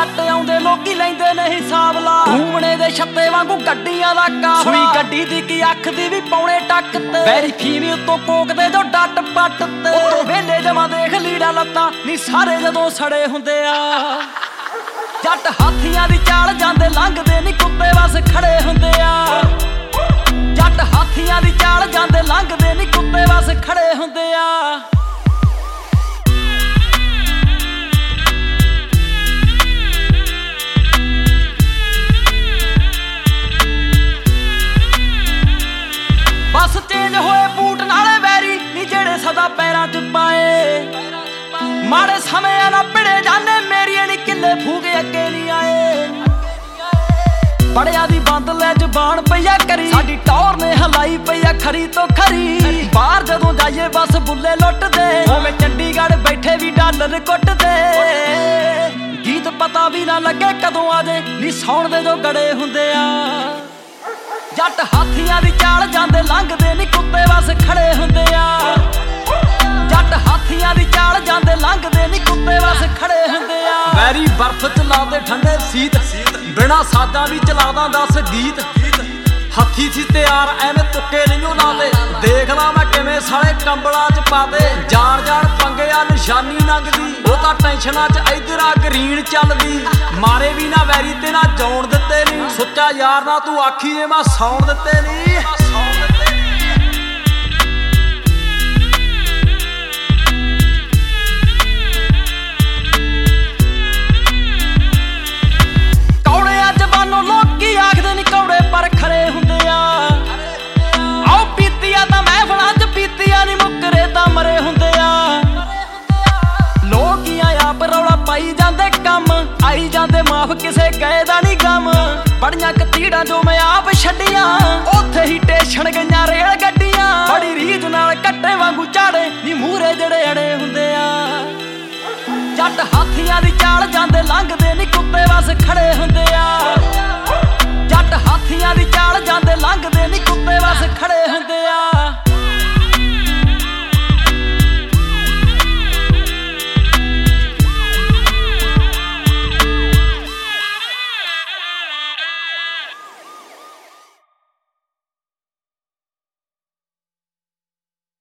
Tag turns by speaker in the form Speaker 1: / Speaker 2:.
Speaker 1: ਜੱਟ ਆਉਂਦੇ ਲੋਕੀ ਲੈਂਦੇ ਨੇ ਹਿਸਾਬ ਲਾ ਘੂਮਣੇ ਦੇ ਛੱਤੇ ਵਾਂਗੂ ਗੱਡੀਆਂ ਦਾ ਕਾਫਲਾ ਸੂਈ ਗੱਡੀ ਦੀ ਕੀ ਅੱਖ ਦੀ ਵੀ ਪੌਣੇ ਟੱਕ ਤੇ ਵੈਰੀ ਫੀਮੀ ਉੱਤੋਂ ਕੋਕਦੇ ਜੋ ਡੱਟ ਪੱਟ ਤੇ ਉੱਤੋਂ ਵੇਲੇ ਜਮਾਂ ਦੇਖ ਲੀੜਾ ਲੱਤਾਂ ਨੀ ਸਾਰੇ ਜਦੋਂ ਸੜੇ ਹੁੰਦੇ ਆ ਜੱਟ ਹਾਥੀਆਂ ਦੀ ਚਾਲ ਜਾਂਦੇ ਲੰਘਦੇ ਨੀ ਕੁੱਤੇ ਵਸ ਖੜੇ ਹੁੰਦੇ ਆ ਜੱਟ ਹਾਥੀਆਂ ਦੀ ਚਾਲ ਜਾਂਦੇ ਲੰਘਦੇ ਨੀ ਕੁੱਤੇ ਵਸ ਖੜੇ ਹੁੰਦੇ ਆ ਬਸ ਚੇਂਜ ਹੋਏ ਬੂਟ ਨਾਲੇ ਵੈਰੀ ਨੀ ਜਿਹੜੇ ਸਦਾ ਪੈਰਾਂ 'ਚ ਪਾਏ ਮਾੜੇ ਸਮਿਆਂ ਨਾਲ ਭਿੜੇ ਜਾਣੇ ਮੇਰੀਆਂ ਨੀ ਕਿੱਲੇ ਫੂਕੇ ਅੱਗੇ ਨੀ ਆਏ ਬੜਿਆਂ ਦੀ ਬੰਦ ਲੈ ਜ਼ਬਾਨ ਪਈਆ ਕਰੀ ਸਾਡੀ ਟੌਰ ਨੇ ਹਲਾਈ ਪਈਆ ਖਰੀ ਤੋਂ ਖਰੀ ਬਾਹਰ ਜਦੋਂ ਜਾਈਏ ਬਸ ਬੁੱਲੇ ਲੁੱਟਦੇ ਉਵੇਂ ਚੰਡੀਗੜ੍ਹ ਬੈਠੇ ਵੀ ਡਾਲਰ ਕੁੱਟਦੇ ਗੀਤ ਪਤਾ ਵੀ ਨਾ ਲੱਗੇ ਕਦੋਂ ਆਜੇ ਨੀ ਸੌਣ ਦੇ ਜੋ ਗੜੇ ਹੁੰਦੇ ਆ ਜੱਟ ਹਾਥੀਆਂ ਦੀ ਚਾਲ ਜਾਂਦੇ ਲੰਘਦੇ ਨੀ ਕੁੱਤੇ ਵਸ ਖੜੇ ਹੁੰਦੇ ਆ ਜੱਟ ਹਾਥੀਆਂ ਦੀ ਚਾਲ ਜਾਂਦੇ ਲੰਘਦੇ ਨੀ ਕੁੱਤੇ ਵਸ ਖੜੇ ਹੁੰਦੇ ਆ ਵੈਰੀ ਬਰਫ਼ ਚ ਲਾਦੇ ਠੰਡੇ ਸੀਤ ਬਿਨਾ ਸਾਦਾ ਵੀ ਚਲਾਦਾ 10 ਗੀਤ ਹੱਥੀ ਸੀ ਤਿਆਰ ਐਵੇਂ ਤੁੱਕੇ ਨਹੀਂ ਲਾਦੇ ਦੇਖਦਾ ਮੈਂ ਕਿਵੇਂ ਸਾਲੇ ਕੰਬਲਾਂ ਚ ਪਾਦੇ ਜਾਣ ਜਾਣ ਪੰਗਿਆ ਨਿਸ਼ਾਨੀ ਲੰਘਦੀ ਉਹ ਤਾਂ ਟੈਨਸ਼ਨਾਂ ਚ ਇਧਰ ਆ ਗਰੀਨ ਚੱਲਦੀ ਮਾਰੇ ਵੀ ਨਾ ਵੈਰੀ ਤੇ ਨਾ ਜਾਉਣ ਦਿੱਤੇ ਨੀ ਸੁੱਚਾ ਯਾਰ ਨਾ ਤੂੰ ਆਖੀ ਜੇ ਮੈਂ ਸੌਣ ਦਿੱਤੇ ਨੀ ਲੋਕੀ ਆਖਦੇ ਨੀ ਕੌੜੇ ਪਰ ਖਰੇ ਹੁੰਦੇ ਆ ਆਓ ਪੀਤੀਆ ਤਾਂ ਮਹਿਫਲਾਂ 'ਚ ਪੀਤੀਆ ਨੀ ਮੁੱਕਰੇ ਤਾਂ ਮਰੇ ਹੁੰਦੇ ਆ ਲੋਕੀਆਂ ਆਪ ਰੌਲਾ ਪਾਈ ਜਾਂਦੇ ਕੰਮ ਆਈ ਜਾਂਦੇ ਮਾਫ ਕਿਸੇ ਗਏ ਦਾ ਨੀ ਗਮ ਬੜੀਆਂ ਕਤੀੜਾਂ ਜੋ ਮੈਂ ਆਪ ਛੱਡੀਆਂ ਉੱਥੇ ਹੀ ਟੇਸ਼ਨ ਗਈਆਂ ਰੇਲ ਗੱਡੀਆਂ ਬੜੀ ਰੀਝ ਨਾਲ ਕੱਟੇ ਵਾਂਗੂ ਝਾੜੇ ਨੀ ਮੂਹਰੇ ਜਿਹੜੇ ਅੜੇ ਹੁੰਦੇ ਆ ਜੱਟ ਹਾਥੀਆਂ ਦੀ ਚਾਲ ਜਾਂਦੇ ਲੰਘਦੇ ਨੀ ਕੁੱਤੇ ਵਸ ਖੜੇ ਹੁੰਦੇ ਆ ਜੱਟ ਹਾਥੀਆਂ ਦੀ